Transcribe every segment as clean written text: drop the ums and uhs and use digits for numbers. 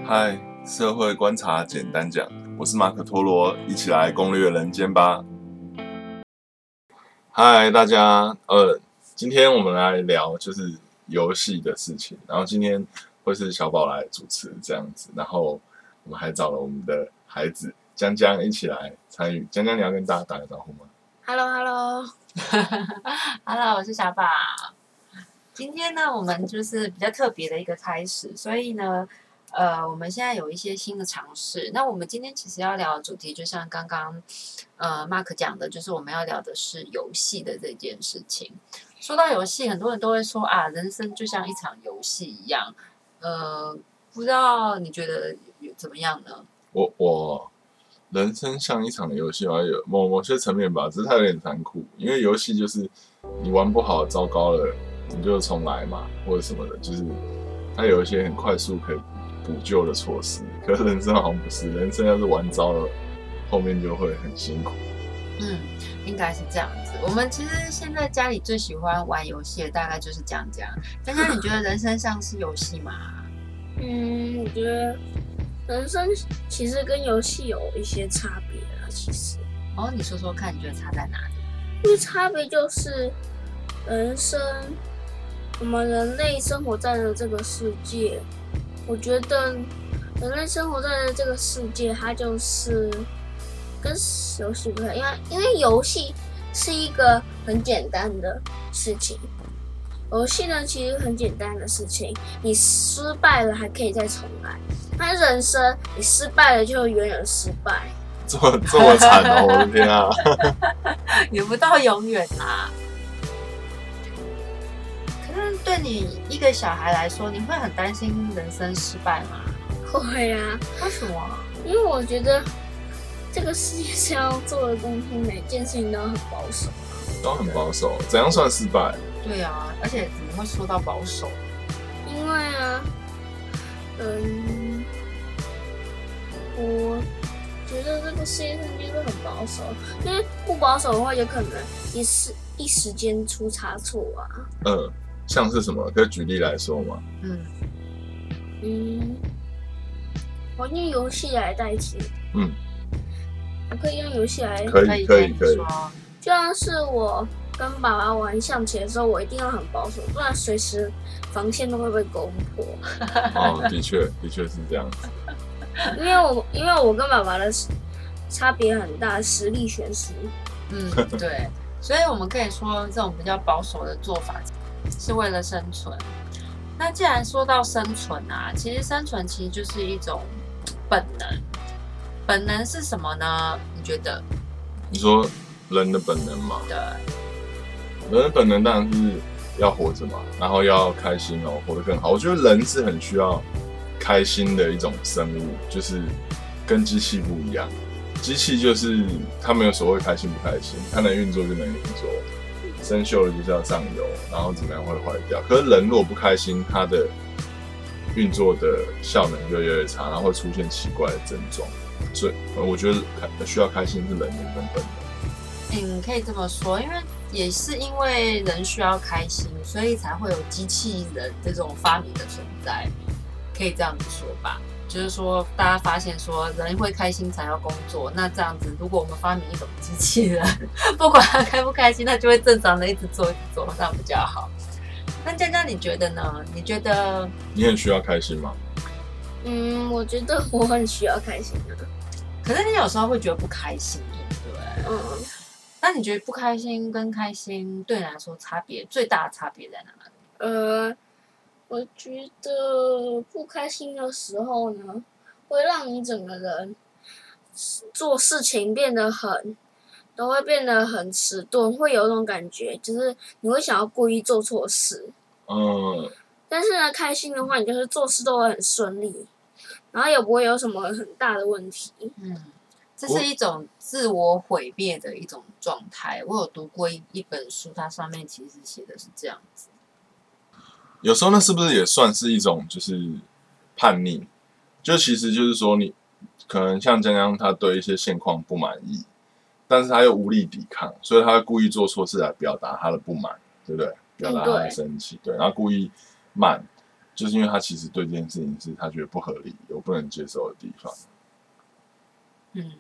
嗨，社会观察简单讲，我是马可托罗，一起来攻略人间吧。嗨，大家，今天我们来聊就是游戏的事情，然后今天会是小宝来主持这样子，然后我们还找了我们的孩子江江一起来参与。江江，你要跟大家打个招呼吗 Hello， 我是小宝。今天呢，我们就是比较特别的一个开始，所以呢，我们现在有一些新的尝试。那我们今天其实要聊的主题，就像刚刚Mark 讲的，就是我们要聊的是游戏的这件事情。说到游戏，很多人都会说啊，人生就像一场游戏一样。不知道你觉得怎么样呢？ 我人生像一场游戏，好像有某些层面吧，只是它有点残酷，因为游戏就是你玩不好，糟糕了，你就重来嘛，或者什么的，就是它有一些很快速可以补救的措施。可是人生好像不是，人生要是玩糟了，后面就会很辛苦。 应该是这样子。我们其实现在家里最喜欢玩游戏的大概就是江江。江江，你觉得人生像是游戏吗？ 我觉得人生其实跟游戏有一些差别啊。其实， 你说说看，你觉得差在哪里？ 因为差别就是人生，我们人类生活在的这个世界，我觉得人类生活在的这个世界，它就是跟游戏不太一样，因为游戏是一个很简单的事情。游戏呢，其实很简单的事情，你失败了还可以再重来。但人生，你失败了就永远失败。 这么惨哦！我的天啊！ 也不到永远啦。可是对你一个小孩来说，你会很担心人生失败吗？ 会啊。 为什么？ 因为我觉得这个世界上要做的东西，每件事情都很保守。 都很保守，怎样算失败？ 对啊，而且怎么会说到保守？ 因为啊，我觉得这个世界上就是很保守，因为不保守的话，有可能一时间出差错啊。 像是什么？可以举例来说吗？ 我用游戏来代替。我可以用游戏来。 可以。 就像是我跟爸爸玩象棋的时候，我一定要很保守，不然随时防线都会被攻破。 的确是这样子。 因为我跟爸爸的差别很大，实力悬殊。 对，所以我们可以说这种比较保守的做法是为了生存。那既然说到生存啊，其实生存其实就是一种本能。本能是什么呢？你觉得？ 你说人的本能嘛？ 对。 人的本能当然是要活着嘛，然后要开心哦，活得更好。我觉得人是很需要开心的一种生物，就是跟机器不一样。机器就是它没有所谓开心不开心，它能运作就能运作，生锈了就是要上油，然后怎么样会坏掉。可是人如果不开心，它的运作的效能就越来越差，然后会出现奇怪的症状。所以我觉得需要开心是人的一种本能。 可以这么说，因为也是因为人需要开心，所以才会有机器人这种发明的存在，可以这样子说吧。就是说，大家发现说人会开心才要工作，那这样子，如果我们发明一种机器人，不管他开不开心，他就会正常的一直做，这样比较好。那江江，你觉得呢？你觉得你很需要开心吗？ 我觉得我很需要开心的。 可是你有时候会觉得不开心，对不对？那你觉得不开心跟开心对你来说最大的差别在哪里？ 我觉得不开心的时候呢，会让你整个人做事情都会变得很迟钝，会有一种感觉，就是你会想要故意做错事。但是呢，开心的话，你就是做事都会很顺利，然后也不会有什么很大的问题。 这是一种自我毁灭的一种状态。我有读过一本书，它上面其实写的是这样子。 有时候那是不是也算是一种就是叛逆？就其实就是说你可能像江江他对一些现况不满意，但是他又无力抵抗，所以他会故意做错事来表达他的不满，对不对？表达他的生气，对，然后故意慢， 就是因为他其实对这件事情是他觉得不合理、有不能接受的地方。 嗯，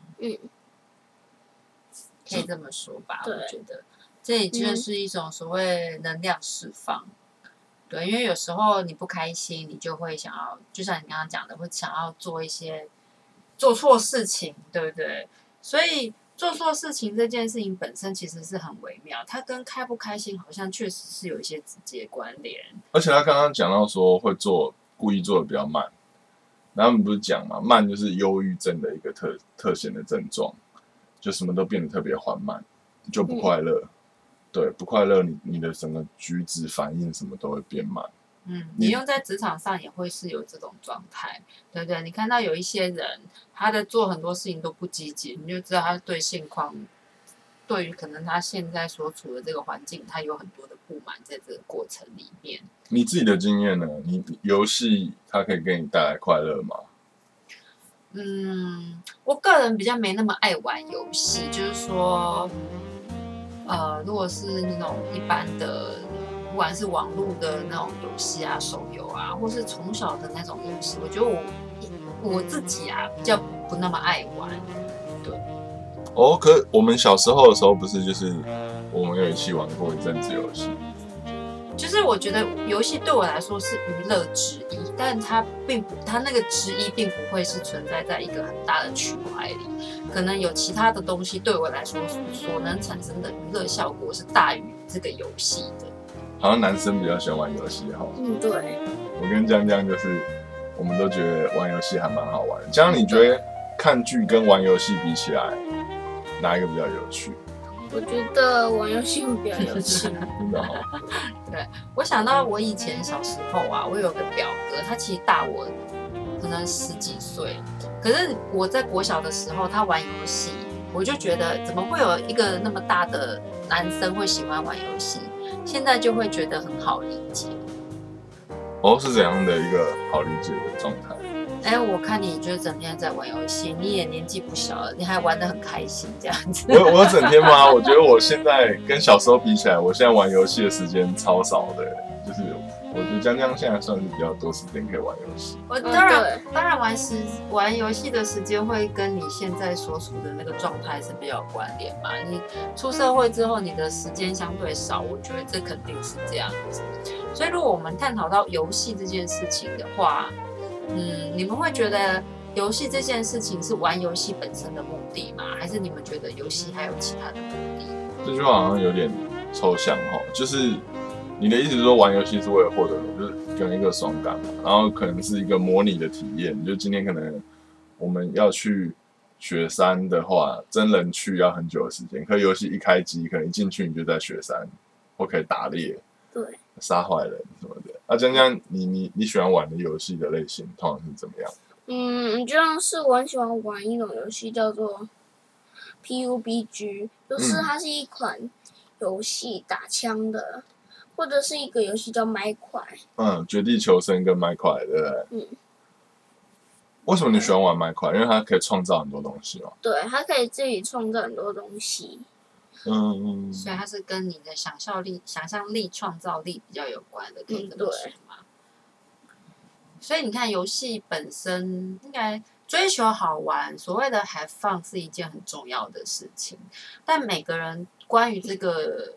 可以这么说吧， 对我觉得这也就是一种所谓能量释放。对，因为有时候你不开心，你就会想要，就像你刚刚讲的，会想要做一些做错事情，对不对？所以做错事情这件事情本身其实是很微妙，它跟开不开心好像确实是有一些直接关联。 而且他刚刚讲到说会故意做的比较慢，然后我们不是讲嘛，慢就是忧郁症的一个特显的症状，就什么都变得特别缓慢，就不快乐。对，不快乐，你的整个举止反应什么都会变慢。 你用在职场上也会是有这种状态，对不对？你看到有一些人，他的做很多事情都不积极，你就知道他对现况，对于可能他现在所处的这个环境，他有很多的不满在这个过程里面。 你自己的经验呢？你游戏它可以给你带来快乐吗？ 我个人比较没那么爱玩游戏，就是说，如果是那种一般的，不管是网络的那种游戏啊、手游啊，或是从小的那种游戏，我觉得我自己啊比较不那么爱玩。对。 哦，可我们小时候的时候，不是就是我们有一起玩过一阵子游戏。 就是我觉得游戏对我来说是娱乐之一，但它那个之一并不会是存在在一个很大的区块里，可能有其他的东西对我来说所能产生的娱乐效果是大于这个游戏的。 好像男生比较喜欢玩游戏哈。 对。 我跟江江就是，我们都觉得玩游戏还蛮好玩的。江江，你觉得看剧跟玩游戏比起来，哪一个比较有趣？ 我觉得玩游戏会比较有趣。 真的哦。 对，我想到我以前小时候啊，我有个表哥，他其实大我可能10几岁，可是我在国小的时候，他玩游戏，我就觉得怎么会有一个那么大的男生会喜欢玩游戏？现在就会觉得很好理解。 哦，是怎样的一个好理解的状态？ 我看你就是整天在玩游戏，你也年纪不小了，你还玩得很开心这样子。 我整天吗？我觉得我现在跟小时候比起来，我现在玩游戏的时间超少的，就是我觉得江江现在算是比较多时间可以玩游戏。 我当然玩游戏的时间会跟你现在所处的那个状态是比较有关联嘛。你出社会之后，你的时间相对少，我觉得这肯定是这样子。所以如果我们探讨到游戏这件事情的话，你们会觉得游戏这件事情是玩游戏本身的目的吗？还是你们觉得游戏还有其他的目的？ 这句话好像有点抽象哈，就是你的意思是说玩游戏是为了获得就是跟一个爽感嘛，然后可能是一个模拟的体验，就今天可能我们要去雪山的话，真人去要很久的时间，可游戏一开机，可能一进去你就在雪山，或可以打猎， 对， 杀坏人什么的。江江，你喜欢玩的游戏的类型通常是怎么样？ 就像是我很喜欢玩一种游戏叫做 PUBG， 就是它是一款游戏打枪的，或者是一个游戏叫麦块。 绝地求生跟麦块，对不对？为什么你喜欢玩麦块？因为它可以创造很多东西嘛。 对，它可以自己创造很多东西。 所以它是跟你的想象力、创造力比较有关的，可以这么说吗？所以你看，游戏本身应该追求好玩，所谓的 have fun 是一件很重要的事情。但每个人关于这个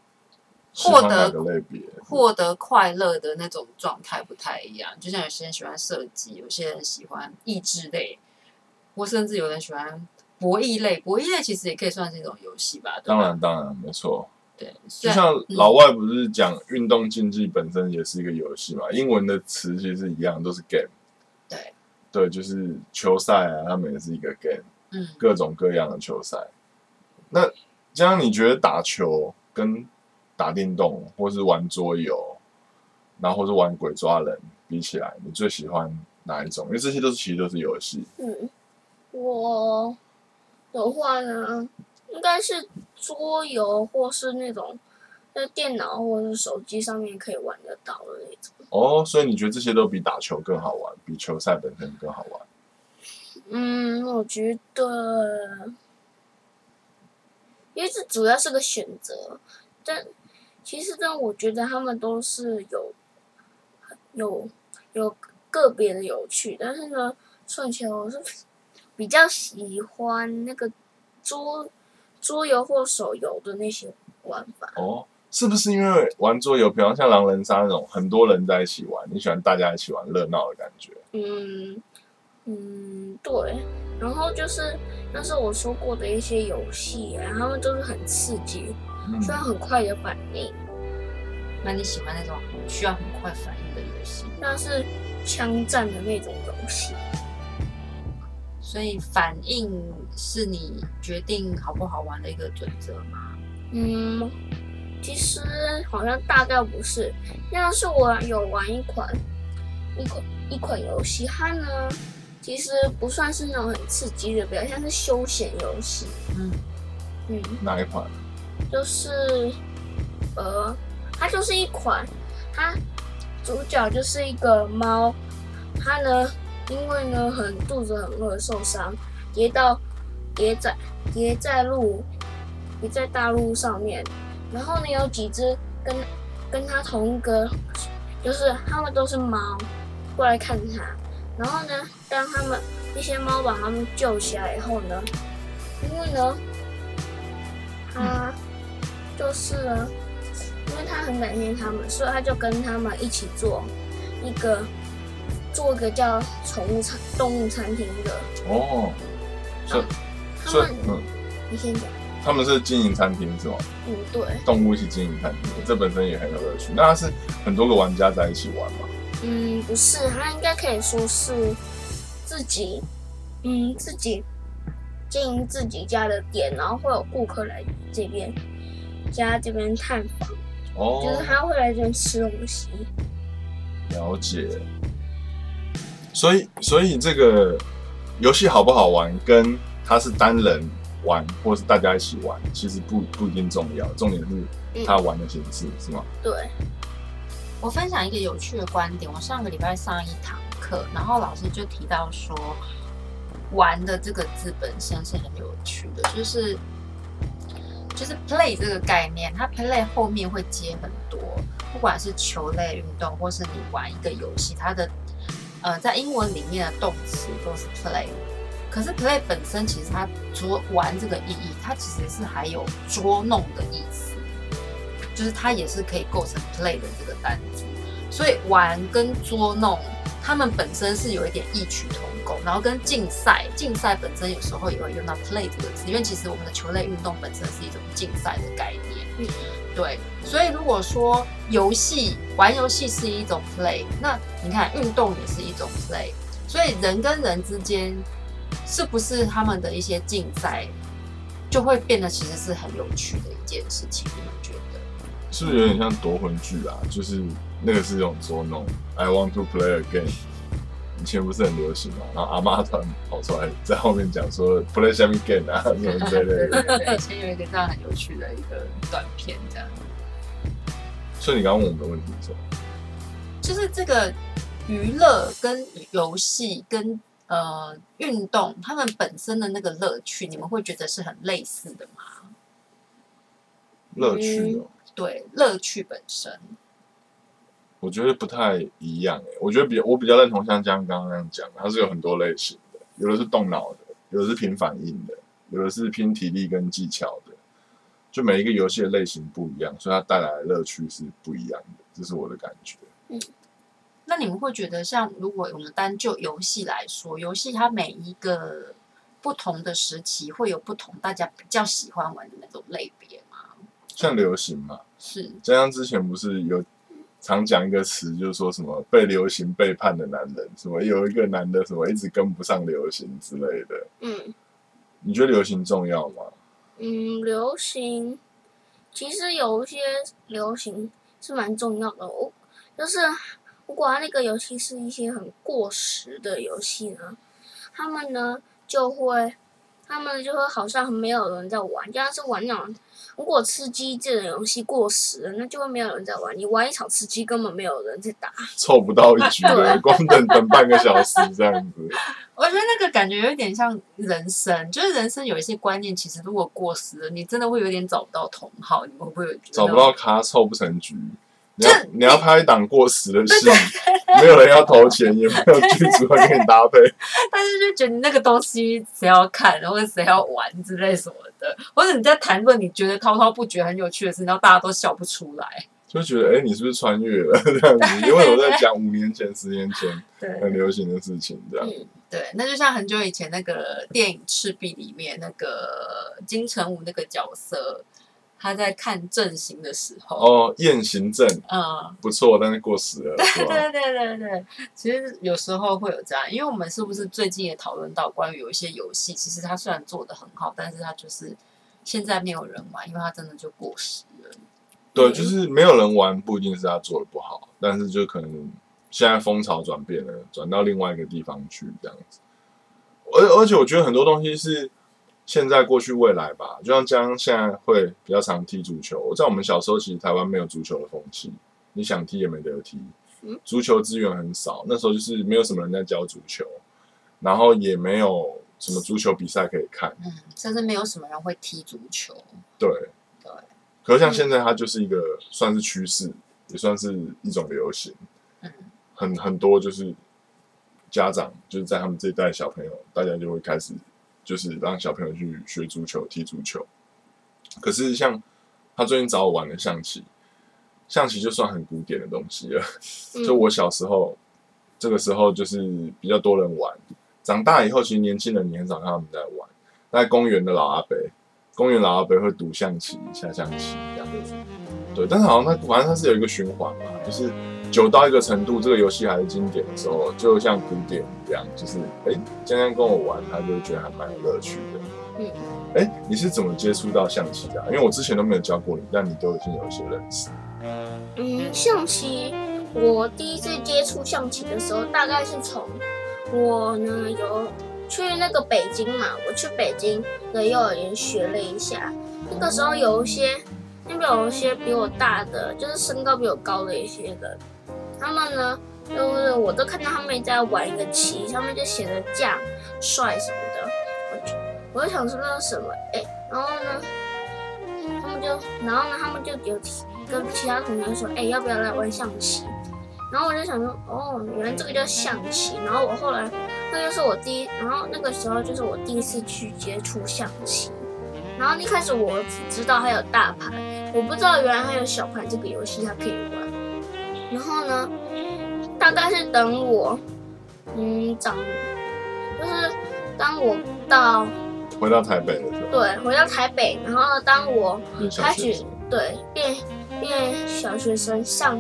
获得快乐的那种状态不太一样。就像有些人喜欢射击，有些人喜欢益智类，或甚至有人喜欢博弈类。博弈类其实也可以算是一种游戏吧？对吧？ 当然，没错。 对， 就像老外不是讲运动竞技本身也是一个游戏嘛？英文的词其实一样，都是 game。对，就是球赛啊，他们也是一个 game。各种各样的球赛。那这样你觉得打球跟打电动，或是玩桌游，然后或是玩鬼抓人比起来，你最喜欢哪一种？因为这些其实都是游戏。 我的话呢，应该是桌游或是那种在电脑或者是手机上面可以玩得到的那种。 所以你觉得这些都比打球更好玩，比球赛本身更好玩？ 我觉得，因为这主要是个选择，但其实我觉得他们都是有有个别的有趣，但是呢，算起来我是比较喜欢那个桌游或手游的那些玩法。 哦，是不是因为玩桌游，比方像狼人杀那种很多人在一起玩，你喜欢大家一起玩热闹的感觉？ 对。然后就是那是我说过的一些游戏啊，他们都是很刺激，需要很快的反应。 那你喜欢那种需要很快反应的游戏？ 像是枪战的那种游戏。 所以反应是你决定好不好玩的一个准则吗？ 其实好像大概不是。像是我有玩一款游戏，它呢其实不算是那种很刺激的，比较像是休闲游戏。 哪一款？ 就是它就是一款，它主角就是一个猫，它呢因为呢肚子很饿受伤，跌在大路上面，然后呢有几只跟它同一个，就是它们都是猫，过来看它，然后呢当那些猫把它们救起来以后呢，因为呢它就是呢。因为他很感谢他们，所以他就跟他们一起做一个叫动物餐厅的。 哦， 你先讲。 他们是经营餐厅是吗？ 对。 动物一起经营餐厅，这本身也很有乐趣。那它是很多个玩家在一起玩吗？ 不是，他应该可以说是自己经营自己家的店，然后会有顾客来这边探访。就是他会来这边吃东西。 了解。所以这个游戏好不好玩，跟它是单人玩或是大家一起玩，其实不一定重要，重点是他玩的形式，是吗？ 对。 我分享一个有趣的观点，我上个礼拜上一堂课，然后老师就提到说，玩的这个字本身是很有趣的，就是 play 这个概念，它 play 后面会接很多，不管是球类运动，或是你玩一个游戏，它的在英文里面的动词都是 play。可是 play 本身其实它除了玩这个意义，它其实是还有捉弄的意思，就是它也是可以构成 play 的这个单字。所以玩跟捉弄，它们本身是有一点异曲同工，然后跟竞赛本身有时候也会用到 play 这个字，因为其实我们的球类运动本身是一种竞赛的概念。对，所以如果说玩游戏是一种 play， 那你看运动也是一种 play， 所以人跟人之间是不是他们的一些竞赛，就会变得其实是很有趣的一件事情？你们觉得？ 是不是有点像夺魂锯啊？就是那个是一种捉弄 ，I want to play a game。以前不是很流行嘛，然后阿妈团跑出来在后面讲说 play 下面 game 啊什么之类的。 对，以前有一个这样很有趣的一个短片，这样。 所以你刚刚问我们的问题是什么？ 就是这个娱乐跟游戏跟运动，他们本身的那个乐趣，你们会觉得是很类似的吗？ 乐趣哦。 对，乐趣本身。 我觉得不太一样我觉得我比较认同像刚刚那样讲，它是有很多类型的，有的是动脑的，有的是凭反应的，有的是拼体力跟技巧的，就每一个游戏的类型不一样，所以它带来的乐趣是不一样的，这是我的感觉。 那你们会觉得，像如果我们单就游戏来说，游戏它每一个不同的时期会有不同大家比较喜欢玩的那种类别吗？ 像流行嘛， 是。 这样之前不是有常讲一个词，就是说什么被流行背叛的男人，什么有一个男的什么一直跟不上流行之类的。你觉得流行重要吗？ 流行其实有一些流行是蛮重要的。就是如果那个游戏是一些很过时的游戏呢，他们就会好像没有人在玩，像是玩那种如果吃鸡这种游戏过时了，那就会没有人在玩。你玩一场吃鸡根本没有人在打， 凑不到一局的，光等半个小时这样子。 我觉得那个感觉有点像人生，就是人生有一些观念，其实如果过时了，你真的会有点找不到同好。你们会不会有觉得找不到咖，凑不成局？ 你要拍一档过时的戏，没有人要投钱，也没有剧组要跟你搭配， 但是就觉得你那个东西谁要看，或者谁要玩之类什么的，或者你在谈论你觉得滔滔不绝很有趣的事，然后大家都笑不出来， 就觉得你是不是穿越了这样子？因为我在讲5年前、10年前很流行的事情，这样。 对，那就像很久以前那个电影《赤壁》里面那个金城武那个角色，他在看阵型的时候， 雁行阵，不错，但是过时了， 对，其实有时候会有这样，因为我们是不是最近也讨论到关于有一些游戏，其实它虽然做得很好，但是它就是现在没有人玩，因为它真的就过时了。 对，就是没有人玩，不一定是他做的不好，但是就可能现在风潮转变了，转到另外一个地方去这样子。而且我觉得很多东西是现在、过去、未来吧。就像江现在会比较常踢足球，在我们小时候，其实台湾没有足球的风气，你想踢也没得踢，足球资源很少，那时候就是没有什么人在教足球，然后也没有什么足球比赛可以看， 甚至没有什么人会踢足球。 对。可是像现在，它就是一个算是趋势，也算是一种流行。很多就是家长就是在他们这一代小朋友，大家就会开始就是让小朋友去学足球、踢足球。可是像他最近找我玩的象棋，象棋就算很古典的东西了。就我小时候，这个时候就是比较多人玩。长大以后，其实年轻人你很少看他们在玩。在公园的老阿伯。公园老阿伯会赌象棋、下象棋这样子，对，但是好像反正它是有一个循环嘛，就是久到一个程度，这个游戏还是经典的时候，就像古典一样，就是今天跟我玩，他就会觉得还蛮有乐趣的。你是怎么接触到象棋的？因为我之前都没有教过你，但你都已经有一些认识。 象棋，我第一次接触象棋的时候，大概是从我呢有去那个北京嘛，我去北京的幼儿园学了一下。那个时候那边有一些比我大的，就是身高比我高的一些人，他们呢，就是我都看到他们在玩一个棋，上面就写着将、帅什么的。我就想说那是什么？然后呢，他们就有跟其他同学说，要不要来玩象棋？然后我就想说，原来这个叫象棋。然后我后来，然后那个时候就是我第一次去接触象棋。然后一开始我只知道还有大牌，我不知道原来还有小牌这个游戏它可以玩。然后呢，大概是等我，就是当我回到台北的时候， 对，回到台北，然后当我开始变小学生上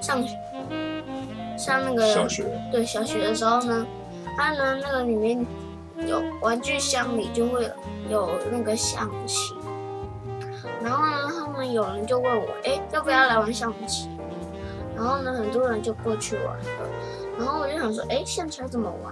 那个小学， 对，小学的时候呢，它呢那个里面有玩具箱里就会有那个象棋，然后呢他们有人就问我，要不要来玩象棋？然后呢很多人就过去玩了，然后我就想说，象棋要怎么玩？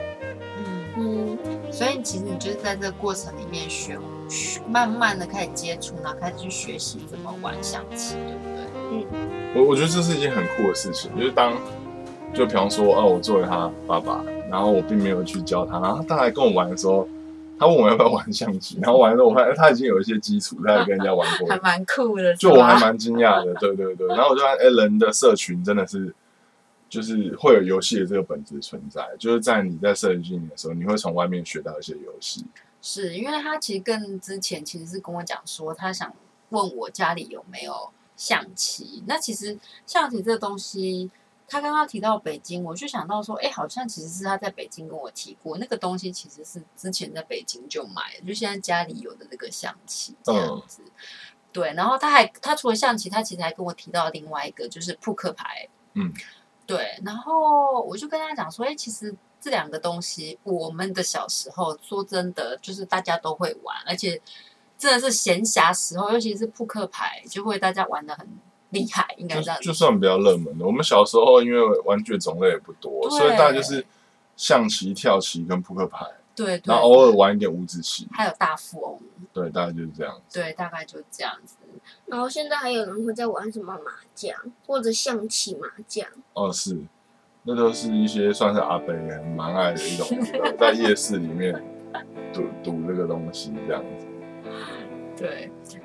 所以其实你就是在这个过程里面慢慢的开始接触，然后开始去学习怎么玩象棋，对不对？我觉得这是一件很酷的事情，就是就比方说，我作为他爸爸，然后我并没有去教他，然后他来跟我玩的时候，他问我要不要玩象棋，然后玩的时候我发现他已经有一些基础，他也跟人家玩过， 还蛮酷的， 就我还蛮惊讶的，对。然后我就发现，人的社群真的是。就是会有游戏的这个本质存在，就是在你在社群的时候，你会从外面学到一些游戏。 是因为他其实更之前其实是跟我讲说，他想问我家里有没有象棋。那其实象棋这个东西，他刚刚提到北京，我就想到说，好像其实是他在北京跟我提过，那个东西其实是之前在北京就买的，就现在家里有的那个象棋这样子。对，然后他除了象棋，他其实还跟我提到另外一个就是扑克牌。对，然后我就跟他讲说，其实这两个东西，我们的小时候说真的，就是大家都会玩，而且真的是闲暇时候，尤其是扑克牌，就会大家玩得很厉害，应该这样。 就算比较热门的，我们小时候因为玩具种类也不多，所以大概就是象棋、跳棋跟扑克牌。 对， 然后偶尔玩一点五子棋， 还有大富翁。 对，大概就是这样子。 对，大概就这样子。 然后现在还有人会在玩什么麻将，或者象棋麻将。 是，那都是一些算是阿伯也蛮爱的一种娱乐，在夜市里面赌这个东西这样子。 对，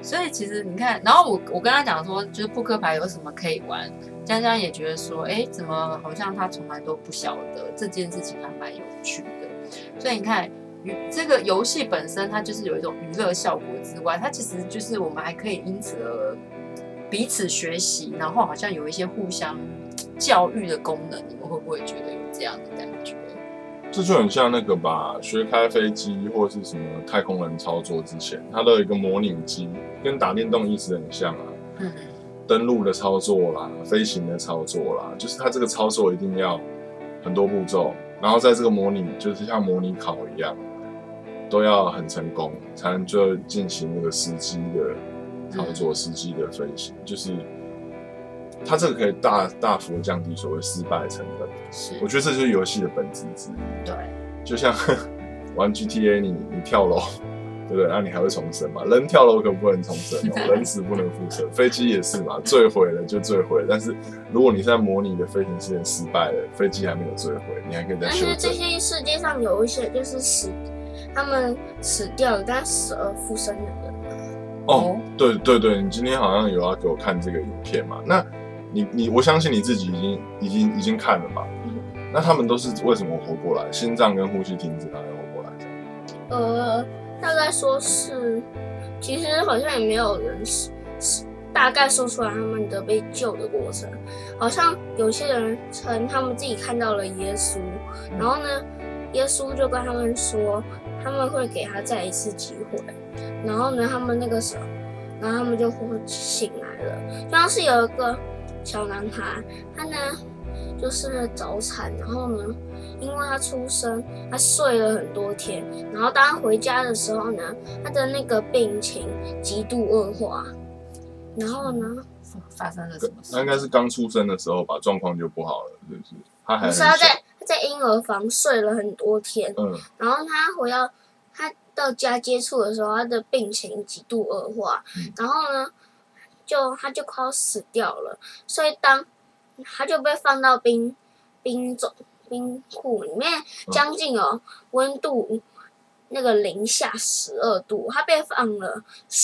所以其实你看，然后我跟他讲说，就是扑克牌有什么可以玩，江江也觉得说，哎，怎么好像他从来都不晓得这件事情还蛮有趣的。所以你看，这个游戏本身它就是有一种娱乐效果之外，它其实就是我们还可以因此而彼此学习，然后好像有一些互相教育的功能。你们会不会觉得有这样的感觉？ 这就很像那个吧，学开飞机或是什么太空人操作之前，它都有一个模拟机，跟打电动意思很像啊。登陆的操作啦，飞行的操作啦，就是它这个操作一定要很多步骤，然后在这个模拟，就是像模拟考一样，都要很成功，才能就进行那个实际的操作、实际的飞行，就是它这个可以大幅降低所谓失败的成本。我觉得这就是游戏的本质之一。 对，就像玩 GTA， 你跳楼，对不对？那你还会重生嘛？人跳楼可不能重生哦，人死不能复生。飞机也是嘛，坠毁了就坠毁了。但是如果你在模拟的飞行试验失败了，飞机还没有坠毁，你还可以再修正。 但是这些世界上有一些就是他们死掉了，但死而复生的人。 哦，对对对，你今天好像有要给我看这个影片嘛？那我相信你自己已经看了吧？那他们都是为什么活过来？心脏跟呼吸停止，他才活过来？ 大概说是，其实好像也没有人大概说出来他们的被救的过程。好像有些人称他们自己看到了耶稣，然后呢，耶稣就跟他们说，他们会给他再一次机会。然后呢，他们那个时候，然后他们就醒来了，就像是有一个小男孩，他呢就是早产，然后呢，因为他出生，他睡了很多天，然后当他回家的时候呢，他的那个病情极度恶化，然后呢， 发生了什么事？ 那应该是刚出生的时候吧，状况就不好了，是不是？他还不是他在婴儿房睡了很多天，然后他到家接触的时候，他的病情极度恶化，然后呢，他就快要死掉了，所以他就被放到冰库里面，将近温度那个零下12度，他被放了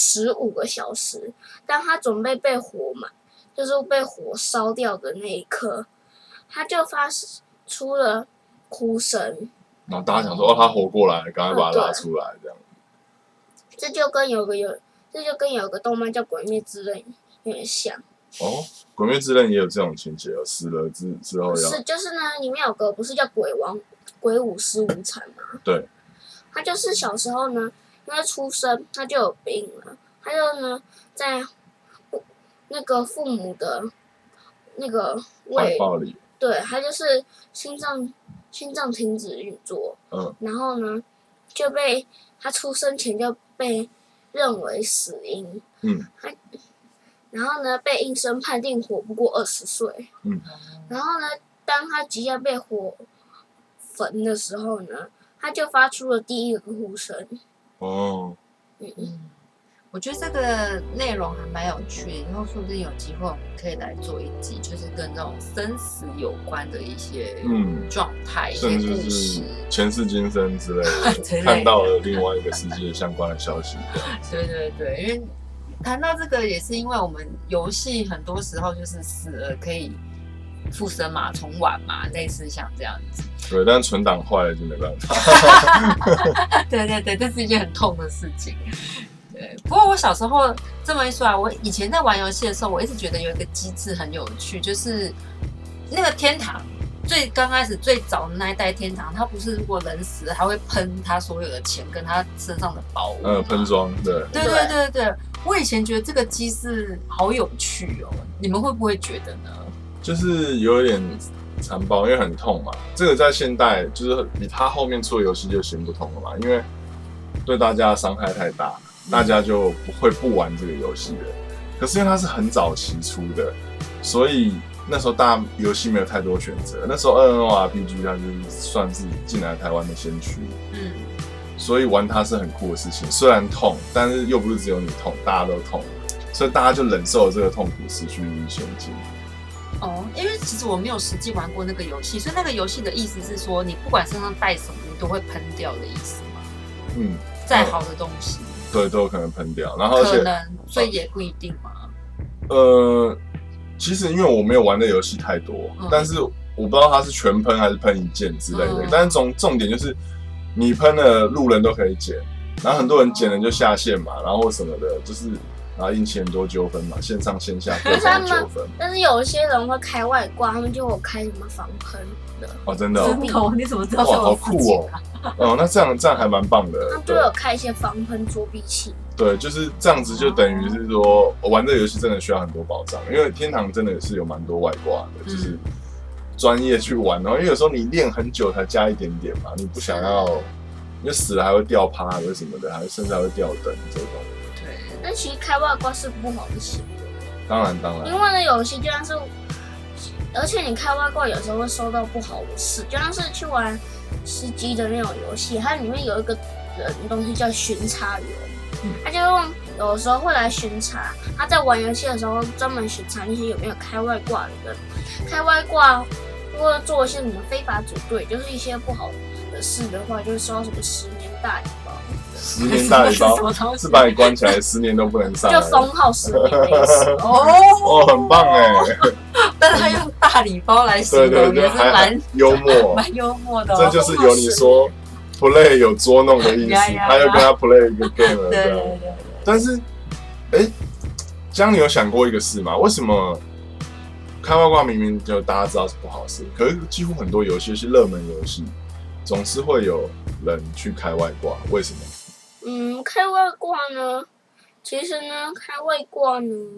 15个小时。当他准备被就是被火烧掉的那一刻，他就发出了哭声。 然后大家想说，他活过来，赶快把他拉出来，这样。 这就跟有个动漫叫《鬼灭之刃》有点像。 哦，《鬼灭之刃》也有这种情节，死了之后要。 是，就是呢，里面有个不是叫鬼舞辻无惨吗？ 对。 他就是小时候呢，因为出生他就有病了，他就呢在那个父母的那个怀抱里。 对，他就是心脏停止运作，然后呢就被他出生前就被认为死因，然后呢被医生判定活不过20岁，然后呢当他即将被火焚的时候呢，他就发出了第一个呼声。 我觉得这个内容还蛮有趣的，以后说不定有机会我们可以来做一集，就是跟这种生死有关的一些状态、一些故事， 前世今生之类的，看到了另外一个世界相关的消息。 对对对，因为谈到这个也是因为我们游戏很多时候就是死了可以复生嘛、重玩嘛，类似像这样子。 对，但存档坏了就没办法。 对对对，这是一件很痛的事情。对，不过我小时候这么一说啊，我以前在玩游戏的时候，我一直觉得有一个机制很有趣，就是那个天堂刚开始最早的那一代天堂，它不是如果人死了，它会喷他所有的钱跟他身上的宝物， 喷装，对， 对对对对，我以前觉得这个机制好有趣哦，你们会不会觉得呢？ 就是有一点残暴，因为很痛嘛。这个在现代就是比他后面出的游戏就行不通了嘛，因为对大家的伤害太大。大家就不玩这个游戏了。可是因为它是很早期出的，所以那时候大家游戏没有太多选择。那时候 NNORPG 它就是算是进来台湾的先驱，所以玩它是很酷的事情。虽然痛，但是又不是只有你痛，大家都痛，所以大家就忍受了这个痛苦，失去前进。 因为其实我没有实际玩过那个游戏，所以那个游戏的意思是说，你不管身上带什么，你都会喷掉的意思吗？再好的东西。 对，都有可能喷掉。然后而且可能，所以也不一定嘛。 其实因为我没有玩的游戏太多，但是我不知道它是全喷还是喷一件之类的。但是重点就是你喷了，路人都可以捡，然后很多人捡了就下线嘛，然后什么的，就是然后引起很多纠纷嘛，线上线下各种纠纷。 但是有一些人会开外挂，他们就有开什么防喷的。 哦，真的哦， 真的，你怎么知道？ 哇，好酷哦！哦，那这样还蛮棒的。 他就有开一些防喷作弊器。 对，就是这样子，就等于是说，我玩这个游戏真的需要很多保障，因为天堂真的是有蛮多外挂的，就是专业去玩，然后因为有时候你练很久才加一点点嘛，你不想要，因为死了还会掉趴，还是什么的，还甚至还会掉灯这种。 对，但其实开外挂是不好的行为。 当然。 因为呢，游戏就像是，而且你开外挂有时候会收到不好的事，就像是去玩吃鸡的那种游戏，它里面有一个东西叫巡查员。他就有时候会来巡查，他在玩游戏的时候专门巡查那些有没有开外挂的人。开外挂或者做一些什么非法组队，就是一些不好的事的话，就会收到什么10年大礼包。 10年大礼包是把你关起来10年都不能上来， 就封号10年的意思。 哦，很棒哎！ 但他用大礼包来形容，也是蛮幽默， 蛮幽默的。 这就是有你说。play 有捉弄的意思，他又跟他 play 一个 game 了，对。但是，江，你有想过一个事吗？为什么开外挂明明就大家知道是不好事，可是几乎很多游戏是热门游戏，总是会有人去开外挂，为什么？ 开外挂呢？其实呢，开外挂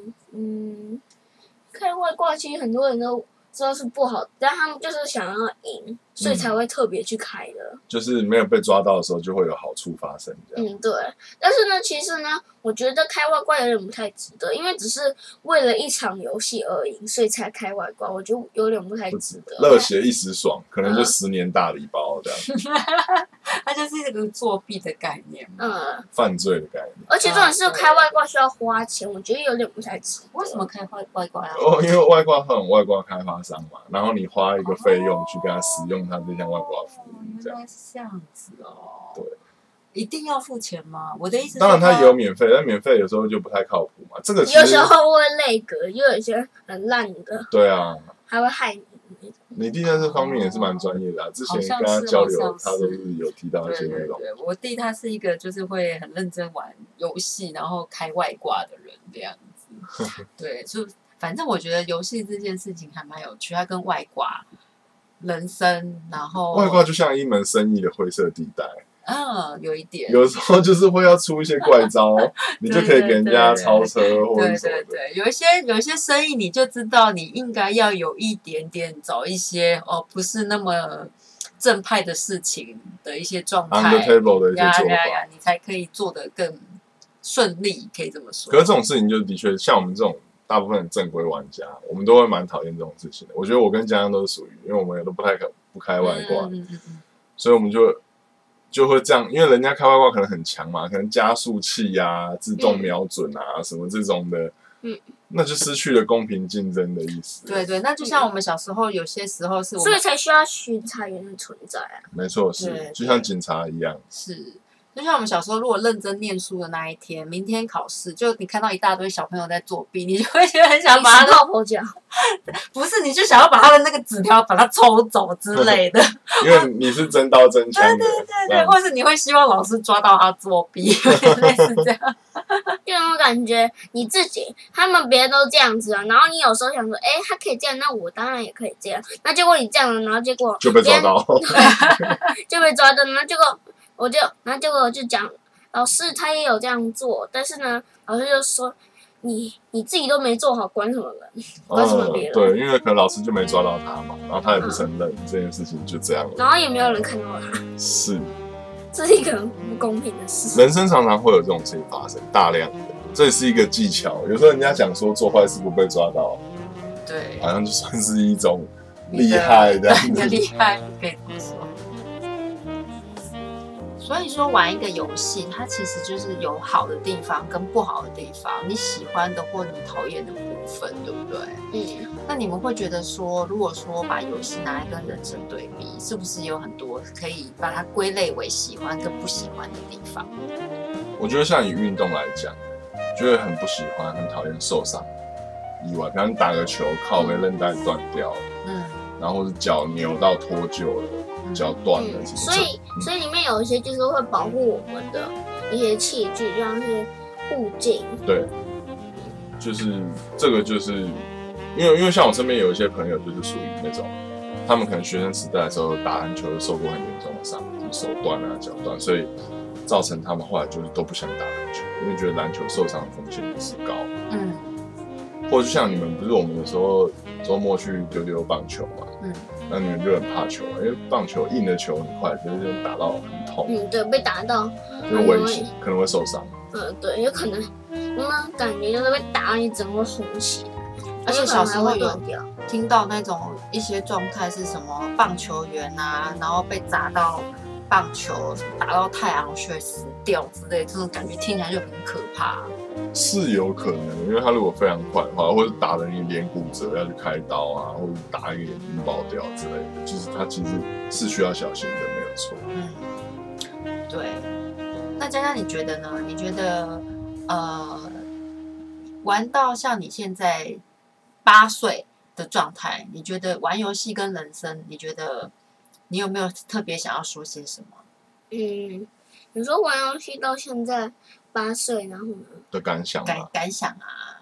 其实很多人都知道是不好，但他们就是想要赢，所以才会特别去开的。 就是没有被抓到的时候，就会有好处发生。这样。 对。但是呢，其实呢，我觉得开外挂有点不太值得，因为只是为了一场游戏而赢，所以才开外挂，我觉得有点不太值得。 热血一时爽，可能就10年大礼包这样。 它就是一个作弊的概念， 犯罪的概念。 而且重点是开外挂需要花钱，我觉得有点不太值得。 为什么开外挂呀？ 因为外挂会有外挂开发商嘛，然后你花一个费用去跟他使用他这项外挂服务，这样。 原来是这样子哦。 对。 一定要付钱吗？我的意思是， 当然它也有免费，但免费有时候就不太靠谱嘛。这个有时候会内格，又有一些很烂的。 对啊。 还会害你。 你弟在这方面也是蛮专业的啊，之前跟他交流，他都是有提到一些内容。 对，我弟他是一个就是会很认真玩游戏，然后开外挂的人这样子。对，就反正我觉得游戏这件事情还蛮有趣，它跟外挂、人生，然后外挂就像一门生意的灰色地带。 有一点， 有时候就是会要出一些怪招，你就可以给人家超车或者什么的。 对，有一些生意，你就知道你应该要有一点点找一些不是那么正派的事情的一些状态 ，on the table 的一些做法， 你才可以做得更顺利，可以这么说。 可是这种事情就的确像我们这种大部分的正规玩家，我们都会蛮讨厌这种事情的。我觉得我跟江江都是属于，因为我们也都不开外挂，所以我们就会这样，因为人家开外挂可能很强嘛，可能加速器啊、自动瞄准啊、什么这种的，那就失去了公平竞争的意思。 对，那就像我们小时候，有些时候是我们， 所以才需要巡查员的存在啊。 没错，是就像警察一样。 是。就像我们小时候，如果认真念书的那一天，明天考试，就你看到一大堆小朋友在作弊，你就会觉得很想把他老婆讲， 不是，你就想要把他的那个纸条把它抽走之类的， 因为你是真刀真枪的， 对，或是你会希望老师抓到他作弊，类似这样。 就那种感觉，你自己他们别人都这样子啊，然后你有时候想说，他可以这样，那我当然也可以这样，那结果你这样了，然后结果就被抓到， 就被抓到，然后结果。然后结果就讲，老师他也有这样做，但是呢，老师就说你自己都没做好，管什么人？管什么别人？ 对，因为可能老师就没抓到他嘛，然后他也不承认这件事情，就这样了。 然后也没有人看到他。 是， 这是一个不公平的事。 人生常常会有这种事情发生，大量的，这也是一个技巧。有时候人家讲说做坏事不被抓到， 对， 好像就算是一种厉害这样子。 你的厉害可以这么说。所以说，玩一个游戏，它其实就是有好的地方跟不好的地方，你喜欢的或你讨厌的部分，对不对？那你们会觉得说，如果说把游戏拿来跟人生对比，是不是有很多可以把它归类为喜欢跟不喜欢的地方？ 我觉得像以运动来讲，觉得很不喜欢、很讨厌受伤意外，比方你打个球靠背韧带断掉了，然后或是脚扭到脱臼了，脚断了什么。 所以里面有一些就是会保护我们的一些器具，像是护颈。 对，就是这个就是因为像我身边有一些朋友就是属于那种，他们可能学生时代的时候打篮球受过很严重的伤，手断啊、脚断，所以造成他们后来就是都不想打篮球，因为觉得篮球受伤的风险也是高。或者就像你们不是我们有时候周末去丢丢棒球嘛，那你们就很怕球，因为棒球硬的球很快，就是打到很痛。 对，被打到就危险，可能会受伤。 对，有可能，那感觉就是被打到你整个红血， 而且小时候有听到那种一些状态是什么棒球员啊，然后被砸到棒球打到太阳穴死掉之类，这种感觉听起来就很可怕。 是有可能，因为他如果非常快的话，或者打了你脸骨折要去开刀啊，或者打一个眼睛爆掉之类的，就是他其实是需要小心的，没有错。 对。那佳佳你觉得呢？你觉得玩到像你现在8岁的状态，你觉得玩游戏跟人生，你觉得你有没有特别想要说些什么？ 你说玩游戏到现在8岁，然后呢？ 的感想吗？ 感想啊。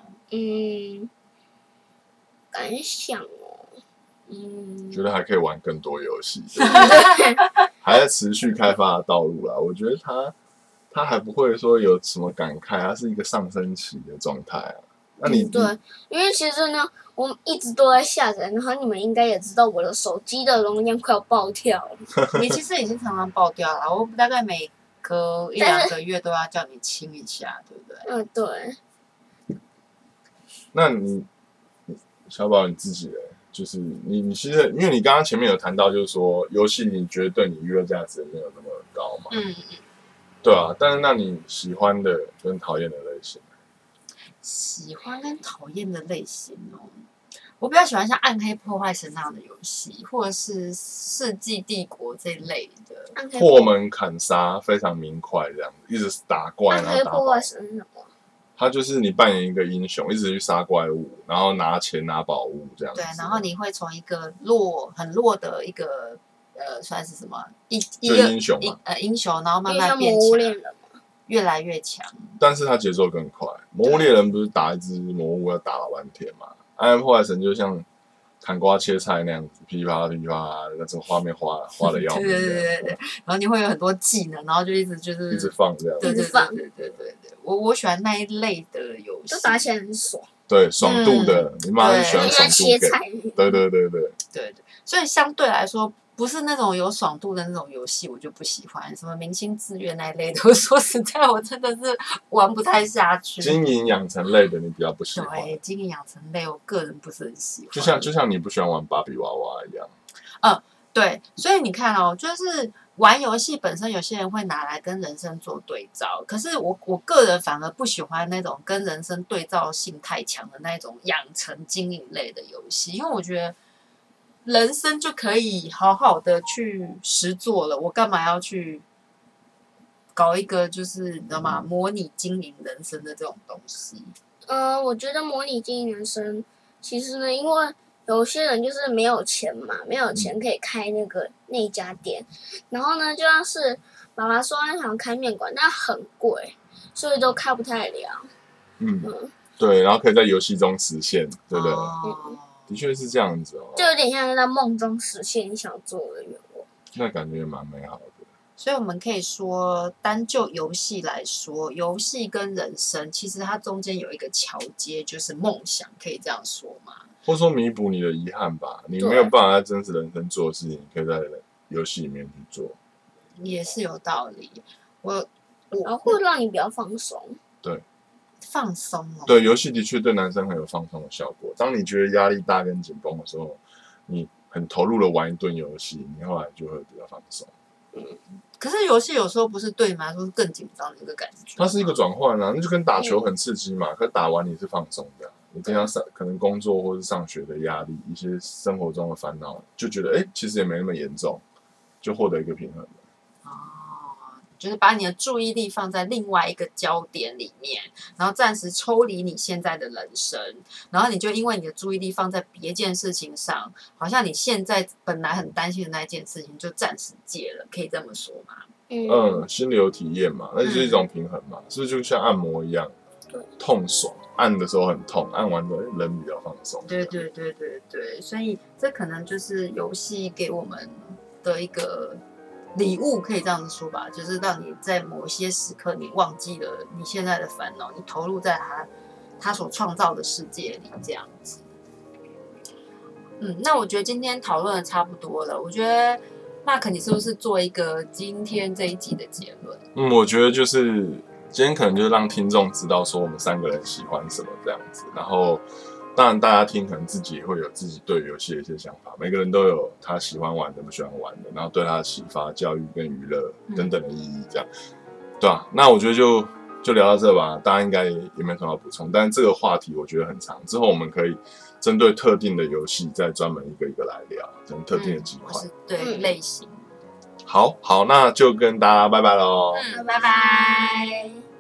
感想觉得还可以玩更多游戏，还在持续开发的道路啦。我觉得他还不会说有什么感慨，它是一个上升期的状态啊。那你对，因为其实呢，我们一直都在下载，然后你们应该也知道我的手机的容量快要爆掉了。 你其实已经常常爆掉了，我大概每隔1-2个月都要叫你清一下，对不对？ 对。 那你小宝你自己呢？就是你其实，因为你刚刚前面有谈到，就是说游戏你觉得对你娱乐价值没有那么高嘛？对啊，但是那你喜欢的跟讨厌的类型？ 喜欢跟讨厌的类型我比较喜欢像《暗黑破坏神》那样的游戏，或者是《世纪帝国》这一类的。 破门砍杀非常明快，这样子一直打怪，然后打。 暗黑破坏神是什么？ 它就是你扮演一个英雄，一直去杀怪物，然后拿钱拿宝物这样子。 对，然后你会从一个很弱的一个算是什么英雄嘛，英雄，然后慢慢变强，越来越强。 但是它节奏更快。魔物猎人不是打一只魔物要打老半天嘛？暗黑破坏神就像砍瓜切菜那样子，噼啪噼啪，那种画面花的要命。 对。然后你会有很多技能，然后就一直放这样。 对。我喜欢那一类的游戏， 就打起来很爽。 对，爽度的，你妈是喜欢爽度给。对。 所以相对来说，不是那种有爽度的那种游戏，我就不喜欢。什么明星志愿那一类的，说实在，我真的是玩不太下去。 经营养成类的你比较不喜欢。 对，经营养成类，我个人不是很喜欢。 就像你不喜欢玩芭比娃娃一样。 对，所以你看就是玩游戏本身，有些人会拿来跟人生做对照，可是我个人反而不喜欢那种跟人生对照性太强的那种养成经营类的游戏，因为我觉得人生就可以好好的去实作了，我干嘛要去搞一个就是你知道吗？模拟经营人生的这种东西。 我觉得模拟经营人生，其实呢，因为有些人就是没有钱嘛，没有钱可以开那家店，然后呢，就像是爸爸说他想开面馆，但很贵，所以都开不太了。 对，然后可以在游戏中实现，对不对？的确是这样子就有点像是在梦中实现你想做的愿望。 那感觉也蛮美好的。 所以我们可以说，单就游戏来说，游戏跟人生其实它中间有一个桥接，就是梦想，可以这样说吗？ 或者说弥补你的遗憾吧，你没有办法在真实人生做的事情，你可以在游戏里面去做， 也是有道理。 然后会让你比较放松。 对， 放松对，游戏的确对男生很有放松的效果。当你觉得压力大跟紧绷的时候，你很投入的玩一顿游戏，你后来就会比较放松。 可是游戏有时候不是对你们来说是更紧张的一个感觉， 它是一个转换啊，那就跟打球很刺激嘛，可打完你是放松的。你平常可能工作或是上学的压力，一些生活中的烦恼，就觉得其实也没那么严重，就获得一个平衡。 就是把你的注意力放在另外一个焦点里面，然后暂时抽离你现在的人生，然后你就因为你的注意力放在别件事情上，好像你现在本来很担心的那件事情就暂时戒了，可以这么说吗？ 心流体验嘛，那就是一种平衡嘛，是不是就像按摩一样，痛爽，按的时候很痛，按完的人比较放松。 对，所以这可能就是游戏给我们的一个礼物，可以这样子说吧，就是让你在某些时刻你忘记了你现在的烦恼，你投入在他所创造的世界里这样子。那我觉得今天讨论的差不多了，我觉得Mark你是不是做一个今天这一集的结论？ 我觉得就是今天可能就是让听众知道说我们3个人喜欢什么这样子，然后当然大家听可能自己也会有自己对游戏的一些想法，每个人都有他喜欢玩的不喜欢玩的，然后对他的启发、教育跟娱乐等等的意义这样，对啊，那我觉得就聊到这吧，大家应该也没有什么要补充，但这个话题我觉得很长，之后我们可以针对特定的游戏再专门一个一个来聊，可能特定的几款， 对类型。 好，那就跟大家拜拜喽。 拜拜。